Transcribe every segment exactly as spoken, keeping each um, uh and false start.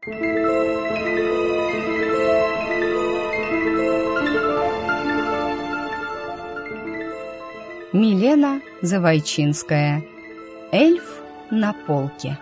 Милена Завойчинская. Эльф на полке.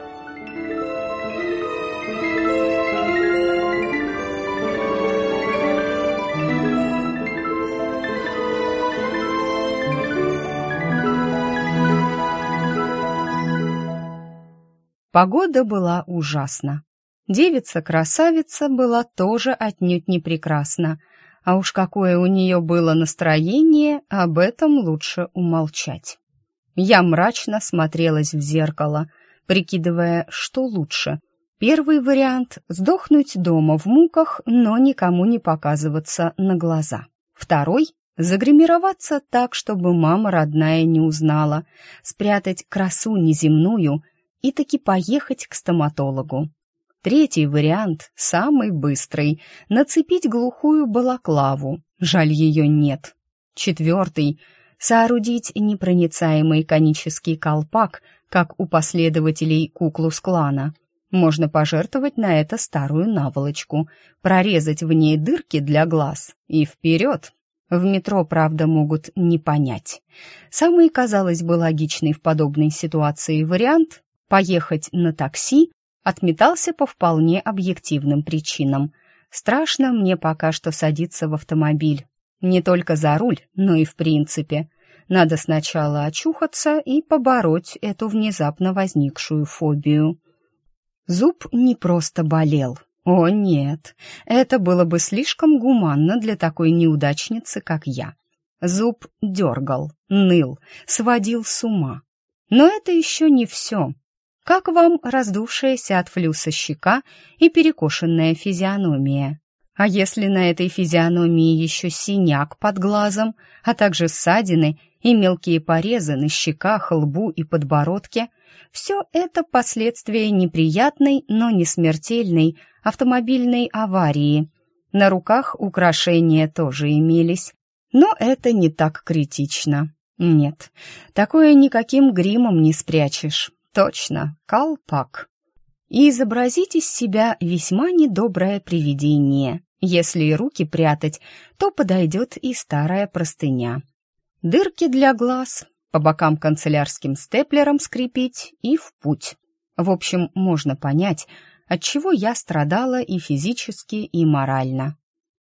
Погода была ужасна. Девица-красавица была тоже отнюдь не прекрасна. А уж какое у нее было настроение, об этом лучше умолчать. Я мрачно смотрелась в зеркало, прикидывая, что лучше. Первый вариант — сдохнуть дома в муках, но никому не показываться на глаза. Второй — загримироваться так, чтобы мама родная не узнала, спрятать красу неземную и таки поехать к стоматологу. Третий вариант, самый быстрый, нацепить глухую балаклаву, жаль, ее нет. Четвертый, соорудить непроницаемый конический колпак, как у последователей Ку-клукс-клана. Можно пожертвовать на это старую наволочку, прорезать в ней дырки для глаз и вперед. В метро, правда, могут не понять. Самый, казалось бы, логичный в подобной ситуации вариант — поехать на такси, отметался по вполне объективным причинам. Страшно мне пока что садиться в автомобиль. Не только за руль, но и в принципе. Надо сначала очухаться и побороть эту внезапно возникшую фобию. Зуб не просто болел. О нет, это было бы слишком гуманно для такой неудачницы, как я. Зуб дергал, ныл, сводил с ума. Но это еще не все. Как вам раздувшаяся от флюса щека и перекошенная физиономия? А если на этой физиономии еще синяк под глазом, а также ссадины и мелкие порезы на щеках, лбу и подбородке, все это последствия неприятной, но не смертельной автомобильной аварии. На руках украшения тоже имелись, но это не так критично. Нет, такое никаким гримом не спрячешь. Точно, колпак. И изобразить из себя весьма недоброе привидение. Если и руки прятать, то подойдет и старая простыня. Дырки для глаз, по бокам канцелярским степлером скрепить и в путь. В общем, можно понять, отчего я страдала и физически, и морально.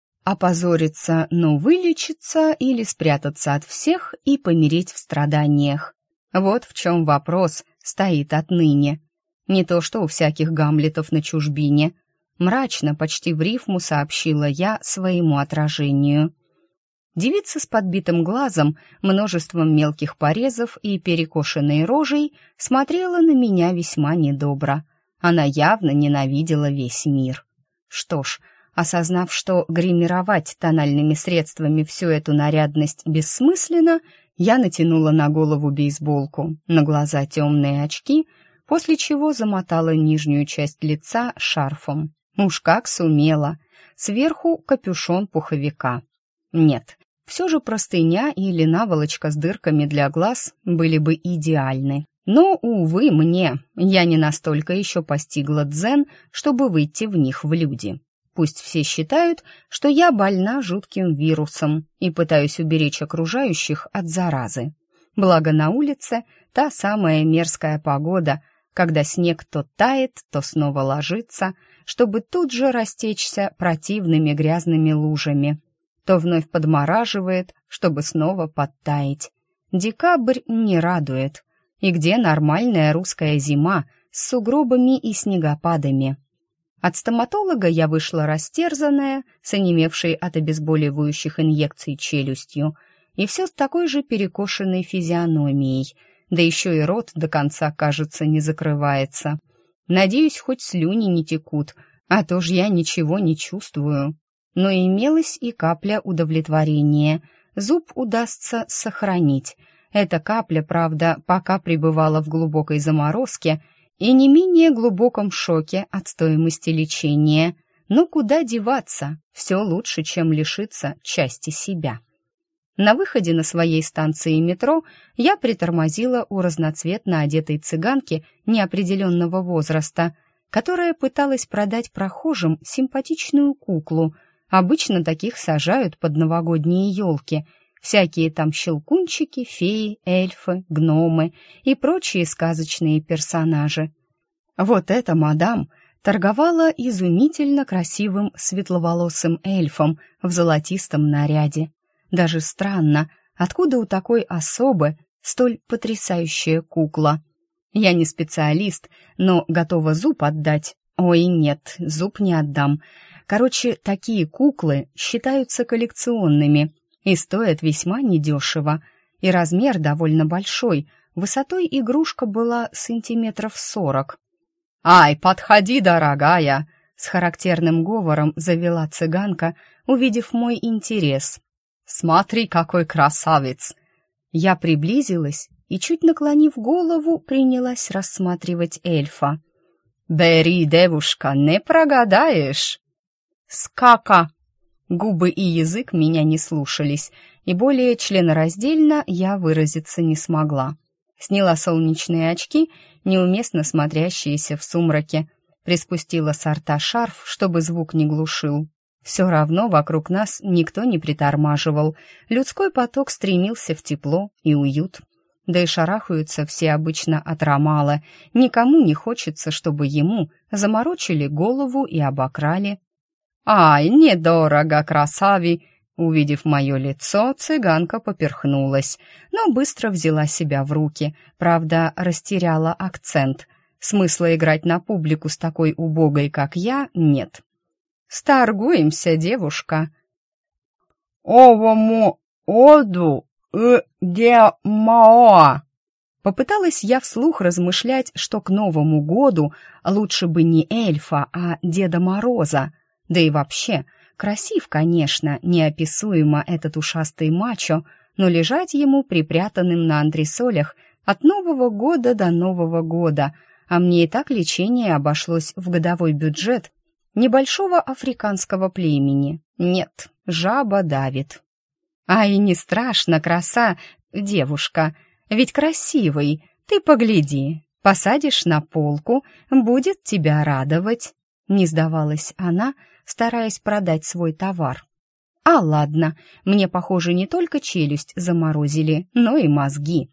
Опозориться, но вылечиться или спрятаться от всех и помереть в страданиях. Вот в чем вопрос стоит отныне. Не то что у всяких Гамлетов на чужбине. Мрачно, почти в рифму сообщила я своему отражению. Девица с подбитым глазом, множеством мелких порезов и перекошенной рожей смотрела на меня весьма недобро. Она явно ненавидела весь мир. Что ж, осознав, что гримировать тональными средствами всю эту нарядность бессмысленно, я натянула на голову бейсболку, на глаза темные очки, после чего замотала нижнюю часть лица шарфом. Уж как сумела. Сверху капюшон пуховика. Нет, все же простыня или наволочка с дырками для глаз были бы идеальны. Но, увы, мне, я не настолько еще постигла дзен, чтобы выйти в них в люди. Пусть все считают, что я больна жутким вирусом и пытаюсь уберечь окружающих от заразы. Благо на улице та самая мерзкая погода, когда снег то тает, то снова ложится, чтобы тут же растечься противными грязными лужами, то вновь подмораживает, чтобы снова подтаять. Декабрь не радует. И где нормальная русская зима с сугробами и снегопадами? От стоматолога я вышла растерзанная, с онемевшей от обезболивающих инъекций челюстью, и все с такой же перекошенной физиономией, да еще и рот до конца, кажется, не закрывается. Надеюсь, хоть слюни не текут, а то ж я ничего не чувствую. Но имелась и капля удовлетворения. Зуб удастся сохранить. Эта капля, правда, пока пребывала в глубокой заморозке и не менее глубоком шоке от стоимости лечения. Но куда деваться? Все лучше, чем лишиться части себя. На выходе на своей станции метро я притормозила у разноцветно одетой цыганки неопределенного возраста. которая пыталась продать прохожим симпатичную куклу. Обычно таких сажают под новогодние елки. Всякие там щелкунчики, феи, эльфы, гномы и прочие сказочные персонажи. Вот эта мадам торговала изумительно красивым светловолосым эльфом в золотистом наряде. Даже странно, откуда у такой особы столь потрясающая кукла. Я не специалист, но готова зуб отдать. Ой, нет, зуб не отдам. Короче, такие куклы считаются коллекционными и стоят весьма недешево. И размер довольно большой, высотой игрушка была сантиметров сорок. «Ай, подходи, дорогая!» — с характерным говором завела цыганка, увидев мой интерес. «Смотри, какой красавец!» Я приблизилась и, чуть наклонив голову, принялась рассматривать эльфа. «Бери, девушка, не прогадаешь!» «Скака!» Губы и язык меня не слушались, и более членораздельно я выразиться не смогла. Сняла солнечные очки, неуместно смотрящиеся в сумраке, приспустила с рта шарф, чтобы звук не глушил. Все равно вокруг нас никто не притормаживал, людской поток стремился в тепло и уют. Да и шарахаются все обычно от Ромала, никому не хочется, чтобы ему заморочили голову и обокрали. «Ай, недорого, красави!» Увидев мое лицо, цыганка поперхнулась, но быстро взяла себя в руки, правда, растеряла акцент. Смысла играть на публику с такой убогой, как я, нет. «Сторгуемся, девушка!» «Овому оду и де мао!» Попыталась я вслух размышлять, что к Новому году лучше бы не эльфа, а Деда Мороза. Да и вообще, красив, конечно, неописуемо этот ушастый мачо, но лежать ему припрятанным на антресолях от Нового года до Нового года, а мне и так лечение обошлось в годовой бюджет небольшого африканского племени. Нет, жаба давит. Ай, не страшно, краса, девушка, ведь красивый, ты погляди, посадишь на полку, будет тебя радовать. Не сдавалась она, стараясь продать свой товар. А ладно, мне, похоже, не только челюсть заморозили, но и мозги.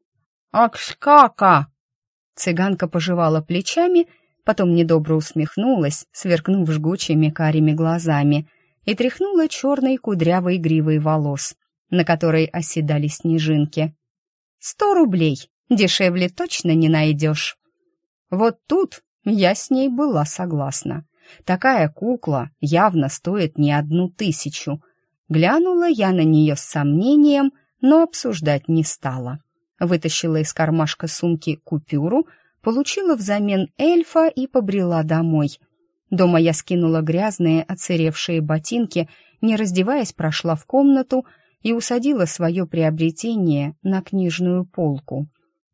«Акскака!» Цыганка пожевала плечами, потом недобро усмехнулась, сверкнув жгучими карими глазами, и тряхнула черной кудрявой гривой волос, на которой оседали снежинки. «Сто рублей! Дешевле точно не найдешь!» Вот тут я с ней была согласна. Такая кукла явно стоит не одну тысячу. Глянула я на нее с сомнением, но обсуждать не стала. Вытащила из кармашка сумки купюру, получила взамен эльфа и побрела домой. Дома я скинула грязные, отсыревшие ботинки, не раздеваясь, прошла в комнату и усадила свое приобретение на книжную полку.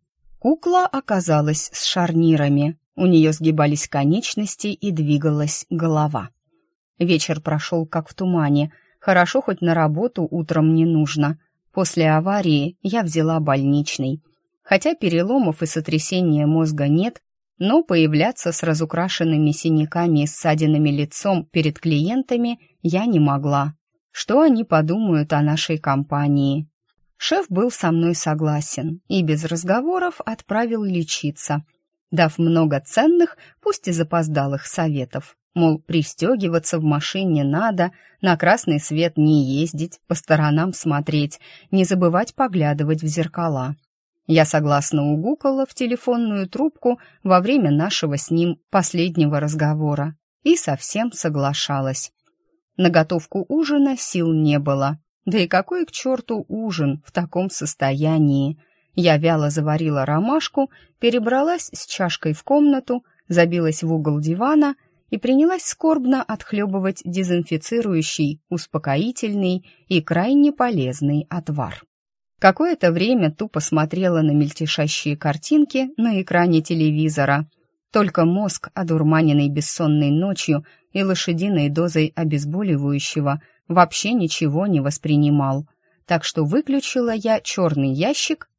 Кукла оказалась с шарнирами. У нее сгибались конечности и двигалась голова. Вечер прошел как в тумане. Хорошо, хоть на работу утром не нужно. После аварии я взяла больничный. Хотя переломов и сотрясения мозга нет, но появляться с разукрашенными синяками и ссадинами лицом перед клиентами я не могла. Что они подумают о нашей компании? Шеф был со мной согласен и без разговоров отправил лечиться, дав много ценных, пусть и запоздалых советов. Мол, пристегиваться в машине надо, на красный свет не ездить, по сторонам смотреть, не забывать поглядывать в зеркала. Я согласно угукала в телефонную трубку во время нашего с ним последнего разговора и совсем соглашалась. На готовку ужина сил не было. Да и какой к черту ужин в таком состоянии? Я вяло заварила ромашку, перебралась с чашкой в комнату, забилась в угол дивана и принялась скорбно отхлебывать дезинфицирующий, успокоительный и крайне полезный отвар. Какое-то время тупо смотрела на мельтешащие картинки на экране телевизора. Только мозг, одурманенный бессонной ночью и лошадиной дозой обезболивающего, вообще ничего не воспринимал. Так что выключила я черный ящик